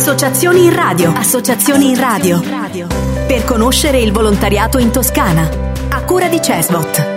Associazioni in radio. Associazioni in radio. Per conoscere il volontariato in Toscana. A cura di Cesbot.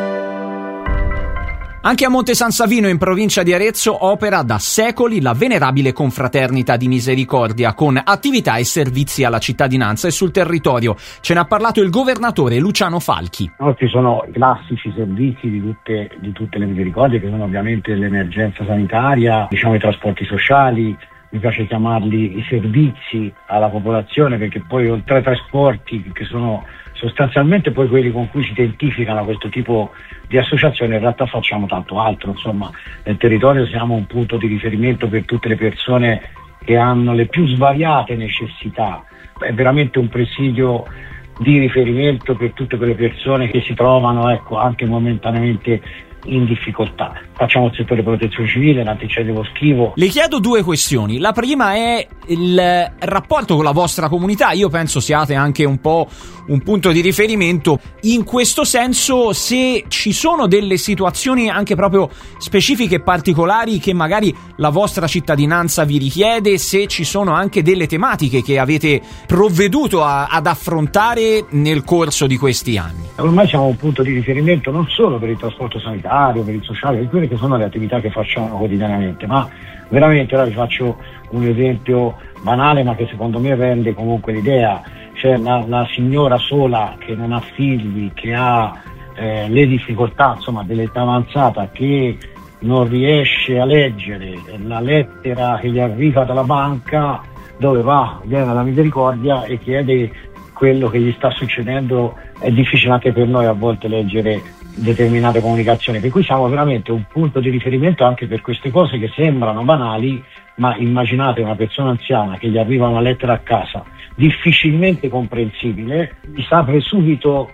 Anche a Monte San Savino, in provincia di Arezzo, opera da secoli la venerabile Confraternita di Misericordia, con attività e servizi alla cittadinanza e sul territorio. Ce ne ha parlato il governatore Luciano Falchi. Ci sono i classici servizi di tutte le misericordie, che sono ovviamente l'emergenza sanitaria, i trasporti sociali. Mi piace chiamarli i servizi alla popolazione, perché poi oltre ai trasporti, che sono sostanzialmente poi quelli con cui si identificano questo tipo di associazione, in realtà facciamo tanto altro. Insomma, nel territorio siamo un punto di riferimento per tutte le persone che hanno le più svariate necessità. È veramente un presidio di riferimento per tutte quelle persone che si trovano, anche momentaneamente in difficoltà. Facciamo il settore protezione civile, l'antincendio boschivo. Le chiedo due questioni. La prima è il rapporto con la vostra comunità. Io penso siate anche un po' un punto di riferimento. In questo senso, se ci sono delle situazioni anche proprio specifiche e particolari che magari la vostra cittadinanza vi richiede, se ci sono anche delle tematiche che avete provveduto ad affrontare nel corso di questi anni. Ormai siamo un punto di riferimento non solo per il trasporto sanitario, per il sociale, per quelle che sono le attività che facciamo quotidianamente, ma veramente ora vi faccio un esempio banale, ma che secondo me rende comunque l'idea. C'è la signora sola che non ha figli, che ha le difficoltà, dell'età avanzata, che non riesce a leggere la lettera che gli arriva dalla banca, dove viene alla misericordia e chiede quello che gli sta succedendo. È difficile anche per noi a volte leggere determinate comunicazioni, per cui siamo veramente un punto di riferimento anche per queste cose che sembrano banali, ma immaginate una persona anziana che gli arriva una lettera a casa difficilmente comprensibile, gli si apre subito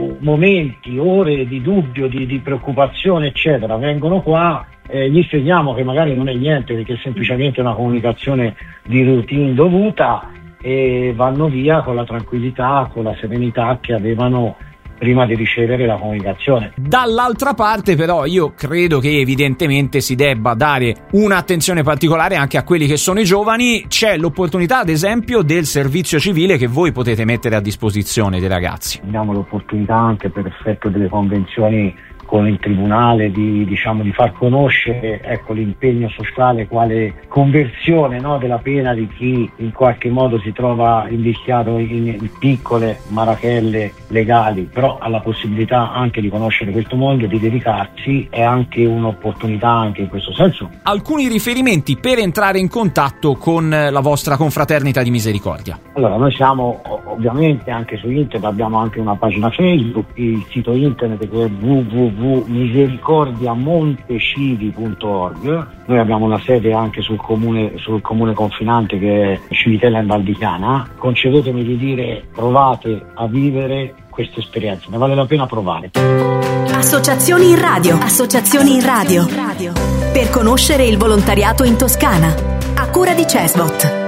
momenti, ore di dubbio, di preoccupazione, eccetera. Vengono qua, gli spieghiamo che magari non è niente, perché è semplicemente una comunicazione di routine dovuta, e vanno via con la tranquillità, con la serenità che avevano prima di ricevere la comunicazione. Dall'altra parte però io credo che evidentemente si debba dare un'attenzione particolare anche a quelli che sono i giovani. C'è l'opportunità ad esempio del servizio civile che voi potete mettere a disposizione dei ragazzi. Abbiamo l'opportunità anche per effetto delle convenzioni con il tribunale di far conoscere l'impegno sociale quale conversione della pena di chi in qualche modo si trova invischiato in piccole marachelle legali, però ha la possibilità anche di conoscere questo mondo e di dedicarsi. È anche un'opportunità anche in questo senso. Alcuni riferimenti per entrare in contatto con la vostra Confraternita di Misericordia. Allora, noi siamo ovviamente anche su internet, abbiamo anche una pagina Facebook, il sito internet che è www.misericordiamontecivi.org. Noi abbiamo una sede anche sul comune confinante che è Civitella in Val di Chiana. Concedetemi di dire, provate a vivere questa esperienza, ne vale la pena provare. Associazioni in radio. Associazioni in radio. Per conoscere il volontariato in Toscana. A cura di Cesbot.